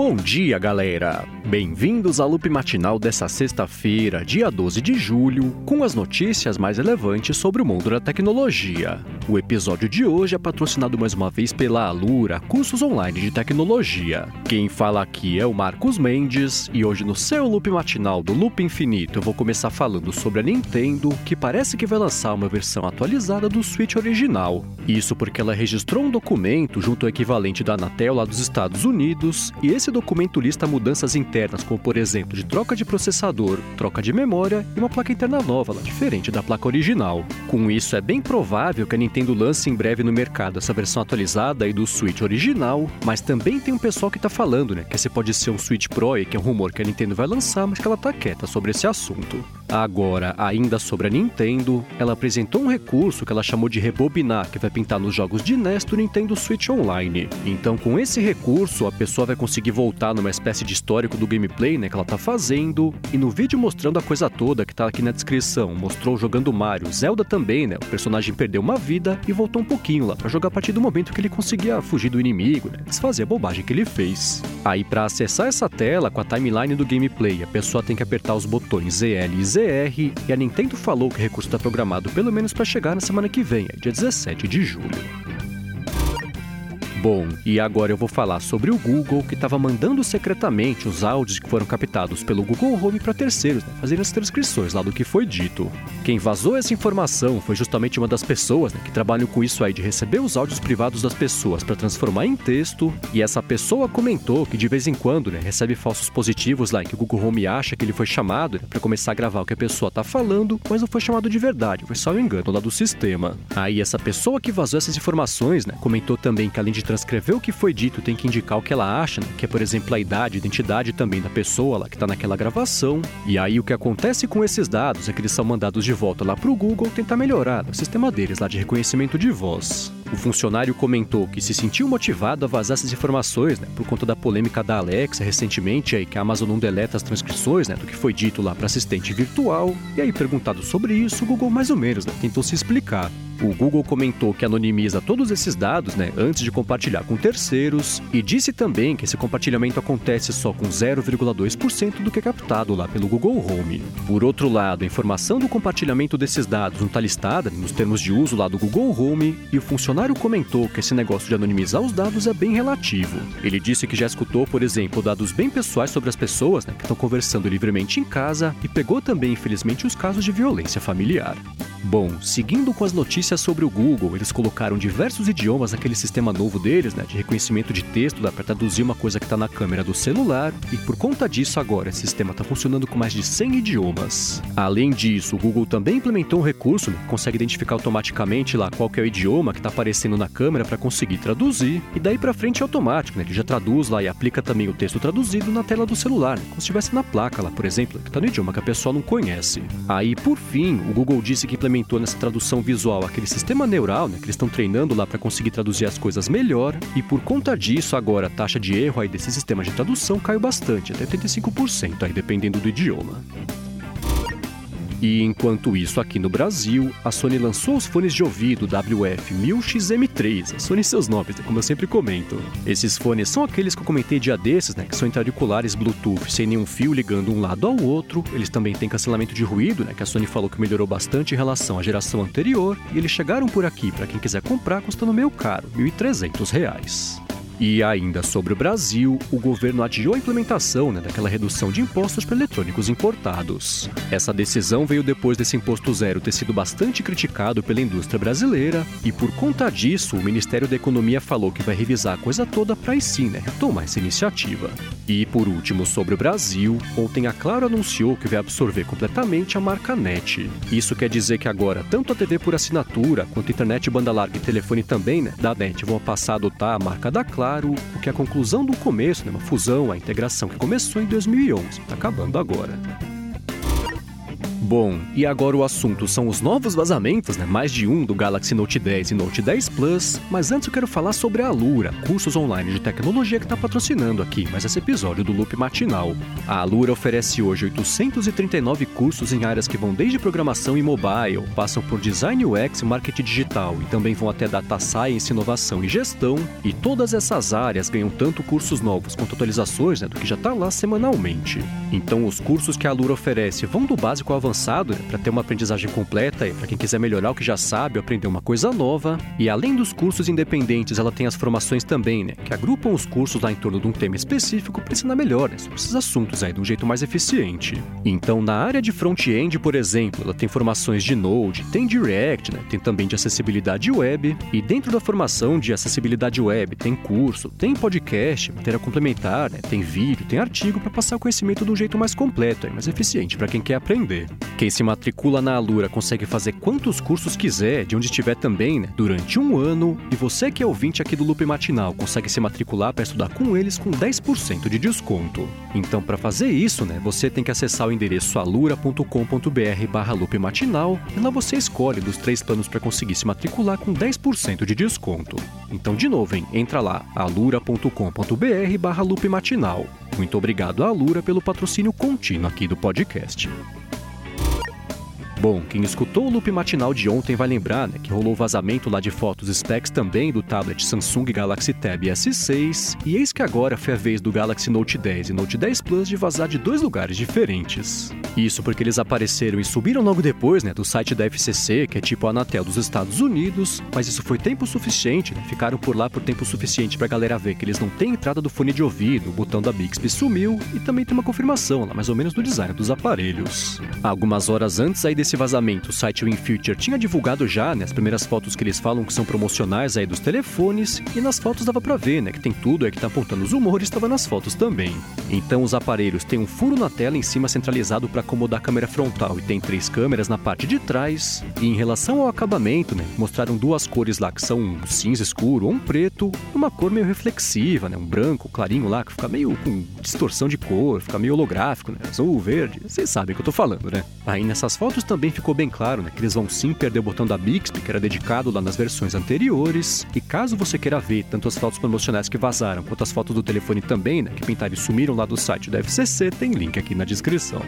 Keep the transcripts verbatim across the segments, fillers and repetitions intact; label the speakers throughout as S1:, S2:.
S1: Bom dia, galera! Bem-vindos ao Loop Matinal dessa sexta-feira, dia doze de julho, com as notícias mais relevantes sobre o mundo da tecnologia. O episódio de hoje é patrocinado mais uma vez pela Alura, cursos online de tecnologia. Quem fala aqui é o Marcos Mendes, e hoje no seu Loop Matinal do Loop Infinito eu vou começar falando sobre a Nintendo, que parece que vai lançar uma versão atualizada do Switch original. Isso porque ela registrou um documento junto ao equivalente da Anatel lá dos Estados Unidos, e esse documento lista mudanças internas, como por exemplo de troca de processador, troca de memória e uma placa interna nova, lá, diferente da placa original. Com isso, é bem provável que a Nintendo lance em breve no mercado essa versão atualizada aí do Switch original, mas também tem um pessoal que tá falando, né, que esse pode ser um Switch Pro, e que é um rumor que a Nintendo vai lançar, mas que ela tá quieta sobre esse assunto. Agora, ainda sobre a Nintendo, ela apresentou um recurso que ela chamou de rebobinar, que vai pintar nos jogos de N E S do Nintendo Switch Online. Então, com esse recurso, a pessoa vai conseguir voltar numa espécie de histórico do gameplay, né, que ela tá fazendo, e no vídeo mostrando a coisa toda que tá aqui na descrição, mostrou jogando Mario, Zelda também, né, o personagem perdeu uma vida e voltou um pouquinho lá pra jogar a partir do momento que ele conseguia fugir do inimigo, né, desfazer a bobagem que ele fez. Aí, pra acessar essa tela com a timeline do gameplay, a pessoa tem que apertar os botões Z L e Z R, e a Nintendo falou que o recurso está programado pelo menos para chegar na semana que vem, dia dezessete de julho. Bom, e agora eu vou falar sobre o Google, que estava mandando secretamente os áudios que foram captados pelo Google Home para terceiros, né, fazendo as transcrições lá do que foi dito. Quem vazou essa informação foi justamente uma das pessoas, né, que trabalham com isso aí de receber os áudios privados das pessoas para transformar em texto, e essa pessoa comentou que de vez em quando, né, recebe falsos positivos lá em que o Google Home acha que ele foi chamado, né, para começar a gravar o que a pessoa está falando, mas não foi chamado de verdade, foi só um engano lá do sistema. Aí essa pessoa que vazou essas informações, né, comentou também que além de transcrever o que foi dito, tem que indicar o que ela acha, né? Que é, por exemplo, a idade, a identidade também da pessoa lá que está naquela gravação. E aí o que acontece com esses dados é que eles são mandados de volta lá pro Google tentar melhorar o sistema deles lá de reconhecimento de voz. O funcionário comentou que se sentiu motivado a vazar essas informações, né, por conta da polêmica da Alexa recentemente, aí que a Amazon não deleta as transcrições, né, do que foi dito lá para assistente virtual. E aí, perguntado sobre isso, o Google mais ou menos, né, tentou se explicar. O Google comentou que anonimiza todos esses dados, né, antes de compartilhar com terceiros, e disse também que esse compartilhamento acontece só com zero vírgula dois por cento do que é captado lá pelo Google Home. Por outro lado, a informação do compartilhamento desses dados não está listada nos termos de uso lá do Google Home, e o funcionário comentou que esse negócio de anonimizar os dados é bem relativo. Ele disse que já escutou, por exemplo, dados bem pessoais sobre as pessoas, né, que estão conversando livremente em casa, e pegou também, infelizmente, os casos de violência familiar. Bom, seguindo com as notícias sobre o Google, eles colocaram diversos idiomas naquele sistema novo deles, né, de reconhecimento de texto, dá para traduzir uma coisa que está na câmera do celular, e por conta disso agora esse sistema está funcionando com mais de cem idiomas. Além disso, o Google também implementou um recurso, né, que consegue identificar automaticamente lá qual que é o idioma que está aparecendo na câmera para conseguir traduzir, e daí para frente é automático, né, ele já traduz lá e aplica também o texto traduzido na tela do celular, né, como se estivesse na placa lá, por exemplo, que está no idioma que a pessoa não conhece. Aí, por fim, o Google disse que implementou implementou nessa tradução visual aquele sistema neural, né, que eles estão treinando lá para conseguir traduzir as coisas melhor, e por conta disso agora a taxa de erro aí desse sistema de tradução caiu bastante, até oitenta e cinco por cento aí dependendo do idioma. E enquanto isso, aqui no Brasil, a Sony lançou os fones de ouvido W F mil X M três, a Sony e seus nomes, como eu sempre comento. Esses fones são aqueles que eu comentei dia desses, né, que são intra-auriculares Bluetooth, sem nenhum fio ligando um lado ao outro. Eles também têm cancelamento de ruído, né, que a Sony falou que melhorou bastante em relação à geração anterior, e eles chegaram por aqui, para quem quiser comprar, custando meio caro, mil e trezentos reais. E ainda sobre o Brasil, o governo adiou a implementação, né, daquela redução de impostos para eletrônicos importados. Essa decisão veio depois desse imposto zero ter sido bastante criticado pela indústria brasileira, e por conta disso, o Ministério da Economia falou que vai revisar a coisa toda para aí sim, né, retomar essa iniciativa. E por último, sobre o Brasil, ontem a Claro anunciou que vai absorver completamente a marca NET. Isso quer dizer que agora, tanto a T V por assinatura, quanto a internet banda larga e telefone também, né, da NET vão passar a adotar a marca da Claro, o que é a conclusão do começo, né, uma fusão, a integração que começou em dois mil e onze, está acabando agora. Bom, e agora o assunto são os novos vazamentos, né? Mais de um do Galaxy Note dez e Note dez Plus, mas antes eu quero falar sobre a Alura, cursos online de tecnologia que está patrocinando aqui mais esse episódio do Loop Matinal. A Alura oferece hoje oitocentos e trinta e nove cursos em áreas que vão desde programação e mobile, passam por design U X e marketing digital e também vão até data science, inovação e gestão, e todas essas áreas ganham tanto cursos novos quanto atualizações, né, do que já está lá semanalmente. Então os cursos que a Alura oferece vão do básico ao avançado, né, para ter uma aprendizagem completa e para quem quiser melhorar o que já sabe ou aprender uma coisa nova. E além dos cursos independentes, ela tem as formações também, né, que agrupam os cursos lá em torno de um tema específico para ensinar melhor, né, sobre esses assuntos aí de um jeito mais eficiente. Então, na área de front-end, por exemplo, ela tem formações de Node, tem de React, né, tem também de acessibilidade web, e dentro da formação de acessibilidade web tem curso, tem podcast, matéria complementar, né, tem vídeo, tem artigo para passar o conhecimento de um jeito mais completo e mais eficiente para quem quer aprender. Quem se matricula na Alura consegue fazer quantos cursos quiser, de onde estiver também, né, durante um ano, e você que é ouvinte aqui do Loop Matinal consegue se matricular para estudar com eles com dez por cento de desconto. Então, para fazer isso, né, você tem que acessar o endereço alura ponto com ponto br barra loop matinal e lá você escolhe dos três planos para conseguir se matricular com dez por cento de desconto. Então, de novo, hein, entra lá, alura ponto com ponto br barra loop matinal. Muito obrigado à Alura pelo patrocínio contínuo aqui do podcast. Bom, quem escutou o Loop Matinal de ontem vai lembrar, né, que rolou vazamento lá de fotos specs também do tablet Samsung Galaxy Tab S seis, e eis que agora foi a vez do Galaxy Note dez e Note dez Plus de vazar de dois lugares diferentes. Isso porque eles apareceram e subiram logo depois, né, do site da F C C, que é tipo a Anatel dos Estados Unidos, mas isso foi tempo suficiente, né, ficaram por lá por tempo suficiente pra galera ver que eles não têm entrada do fone de ouvido, o botão da Bixby sumiu, e também tem uma confirmação lá mais ou menos do design dos aparelhos. Algumas horas antes aí desse Esse vazamento, o site WinFuture tinha divulgado já, né, as primeiras fotos que eles falam que são promocionais aí dos telefones, e nas fotos dava pra ver, né, que tem tudo aí que tá apontando os humores, estava nas fotos também. Então os aparelhos têm um furo na tela em cima centralizado para acomodar a câmera frontal e tem três câmeras na parte de trás, e em relação ao acabamento, né, mostraram duas cores lá que são um cinza escuro ou um preto, uma cor meio reflexiva, né, um branco clarinho lá que fica meio com distorção de cor, fica meio holográfico, né, azul, verde, vocês sabem o que eu tô falando, né. Aí nessas fotos também ficou bem claro, né, que eles vão sim perder o botão da Bixby, que era dedicado lá nas versões anteriores, e caso você queira ver tanto as fotos promocionais que vazaram, quanto as fotos do telefone também, né, que pintaram e sumiram lá do site da F C C, tem link aqui na descrição.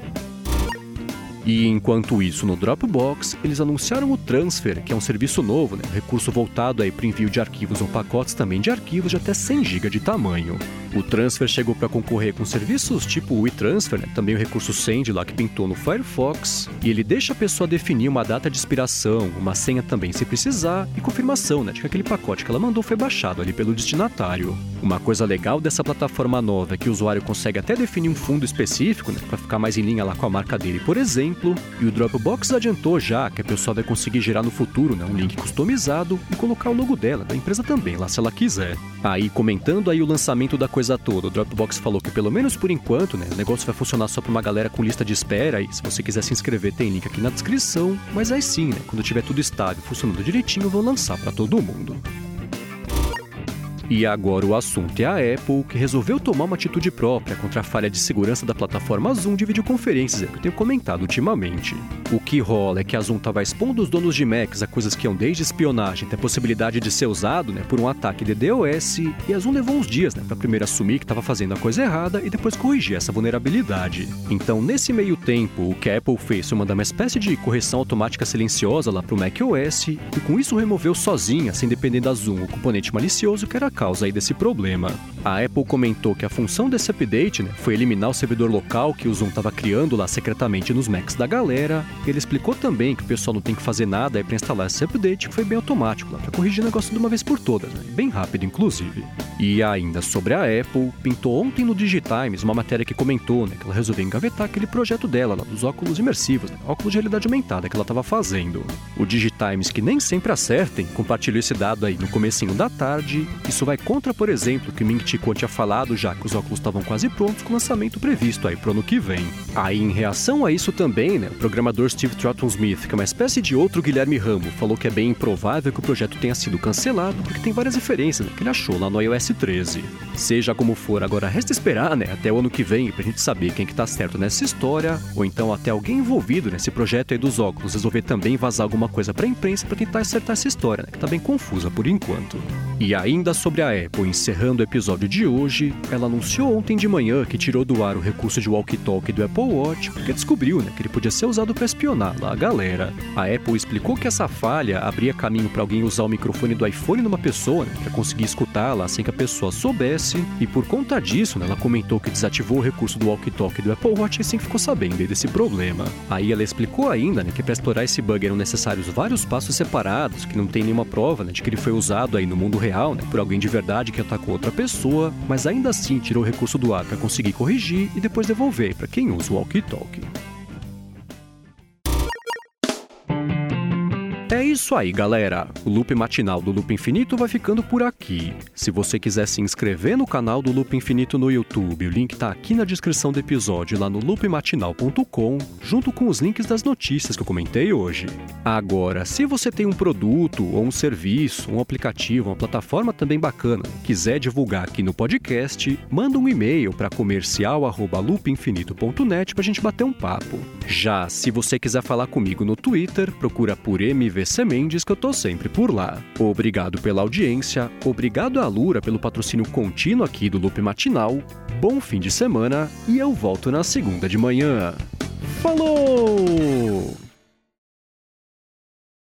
S1: E enquanto isso, no Dropbox, eles anunciaram o Transfer, que é um serviço novo, né? Um recurso voltado aí para o envio de arquivos ou pacotes também de arquivos de até cem gigabytes de tamanho. O Transfer chegou para concorrer com serviços tipo o WeTransfer, né? Também o recurso Send lá que pintou no Firefox, e ele deixa a pessoa definir uma data de expiração, uma senha também se precisar, e confirmação, né, de que aquele pacote que ela mandou foi baixado ali pelo destinatário. Uma coisa legal dessa plataforma nova é que o usuário consegue até definir um fundo específico, né, para ficar mais em linha lá com a marca dele, por exemplo. E o Dropbox adiantou já que a pessoa vai conseguir gerar no futuro, né, um link customizado e colocar o logo dela, da empresa também, lá se ela quiser. Aí, comentando aí o lançamento da coisa toda, o Dropbox falou que pelo menos por enquanto, né, o negócio vai funcionar só para uma galera com lista de espera, e se você quiser se inscrever tem link aqui na descrição, mas aí sim, né, quando tiver tudo estável, funcionando direitinho, vão lançar para todo mundo. E agora o assunto é a Apple, que resolveu tomar uma atitude própria contra a falha de segurança da plataforma Zoom de videoconferências, é que eu tenho comentado ultimamente. O que rola é que a Zoom estava expondo os donos de Macs a coisas que iam desde espionagem até a possibilidade de ser usado, né, por um ataque de DDoS, e a Zoom levou uns dias, né, para primeiro assumir que estava fazendo a coisa errada e depois corrigir essa vulnerabilidade. Então, nesse meio tempo, o que a Apple fez foi mandar uma espécie de correção automática silenciosa lá para o macOS, e com isso removeu sozinha, sem depender da Zoom, o componente malicioso que era a causa aí desse problema. A Apple comentou que a função desse update, né, foi eliminar o servidor local que o Zoom estava criando lá secretamente nos Macs da galera. Ele explicou também que o pessoal não tem que fazer nada para instalar esse update, que foi bem automático lá, para corrigir o negócio de uma vez por todas, né, bem rápido inclusive. E ainda sobre a Apple, pintou ontem no Digitimes uma matéria que comentou, né, que ela resolveu engavetar aquele projeto dela lá dos óculos imersivos, né, óculos de realidade aumentada que ela estava fazendo. O Digitimes, que nem sempre acertem, compartilhou esse dado aí no comecinho da tarde. Isso vai contra, por exemplo, o que Ming Chi Kuo tinha falado já que os óculos estavam quase prontos com o lançamento previsto aí pro ano que vem. Aí, em reação a isso também, né, o programador Steve Troughton-Smith, que é uma espécie de outro Guilherme Ramo, falou que é bem improvável que o projeto tenha sido cancelado porque tem várias referências, né, que ele achou lá no iOS treze. Seja como for, agora resta esperar, né, até o ano que vem pra gente saber quem que tá certo nessa história, ou então até alguém envolvido nesse projeto aí dos óculos resolver também vazar alguma coisa pra imprensa pra tentar acertar essa história, né, que tá bem confusa por enquanto. E ainda sobre a Apple, encerrando o episódio de hoje, ela anunciou ontem de manhã que tirou do ar o recurso de walkie-talkie do Apple Watch porque descobriu, né, que ele podia ser usado para espionar lá a galera. A Apple explicou que essa falha abria caminho para alguém usar o microfone do iPhone numa pessoa, né, para conseguir escutá-la sem que a pessoa soubesse, e por conta disso, né, ela comentou que desativou o recurso do walkie-talkie do Apple Watch e assim ficou sabendo aí desse problema. Aí ela explicou ainda, né, que para explorar esse bug eram necessários vários passos separados, que não tem nenhuma prova, né, de que ele foi usado aí no mundo real, né, por alguém de verdade que atacou outra pessoa, mas ainda assim tirou o recurso do ar para conseguir corrigir e depois devolver para quem usa o walkie-talkie. É isso aí, galera. O Loop Matinal do Loop Infinito vai ficando por aqui. Se você quiser se inscrever no canal do Loop Infinito no YouTube, o link tá aqui na descrição do episódio lá no loop matinal ponto com, junto com os links das notícias que eu comentei hoje. Agora, se você tem um produto ou um serviço, um aplicativo, uma plataforma também bacana, quiser divulgar aqui no podcast, manda um e-mail para comercial arroba loop infinito ponto net pra gente bater um papo. Já se você quiser falar comigo no Twitter, procura por M V C Mendes, que eu tô sempre por lá. Obrigado pela audiência, obrigado a Alura pelo patrocínio contínuo aqui do Loop Matinal, bom fim de semana e eu volto na segunda de manhã. Falou!